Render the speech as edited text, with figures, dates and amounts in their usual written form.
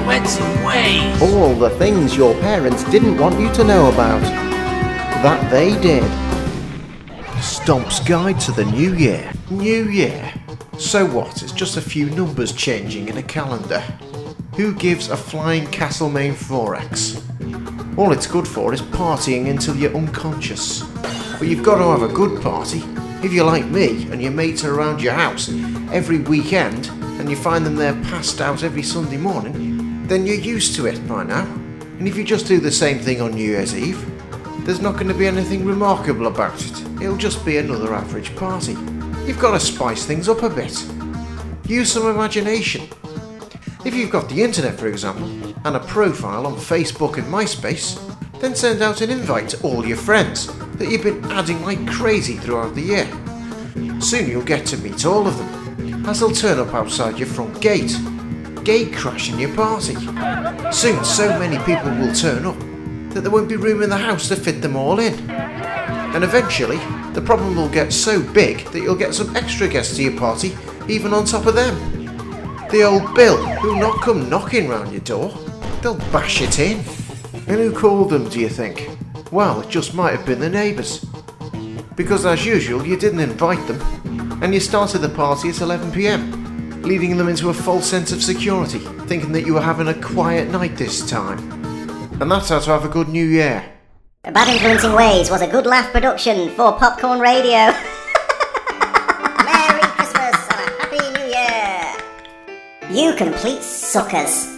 unrelenting ways. All the things your parents didn't want you to know about. That they did. Stomp's Guide to the New Year. New Year. So what? It's just a few numbers changing in a calendar. Who gives a flying Castlemaine Thorax? All it's good for is partying until you're unconscious. But you've got to have a good party. If you're like me and your mates are around your house every weekend and you find them there passed out every Sunday morning, then you're used to it by now. And if you just do the same thing on New Year's Eve, there's not going to be anything remarkable about it. It'll just be another average party. You've got to spice things up a bit. Use some imagination. If you've got the internet, for example, and a profile on Facebook and MySpace, then send out an invite to all your friends that you've been adding like crazy throughout the year. Soon you'll get to meet all of them, as they'll turn up outside your front gate, gate crashing your party. Soon so many people will turn up that there won't be room in the house to fit them all in. And eventually, the problem will get so big that you'll get some extra guests to your party, even on top of them. The old Bill who'll not come knocking round your door, they'll bash it in. And who called them, do you think? Well, it just might have been the neighbours. Because as usual, you didn't invite them, and you started the party at 11 p.m, leading them into a false sense of security, thinking that you were having a quiet night this time. And that's how to have a good New Year. Bad Influencing Ways was a Good Laugh production for Popcorn Radio. Merry Christmas and a Happy New Year! You complete suckers.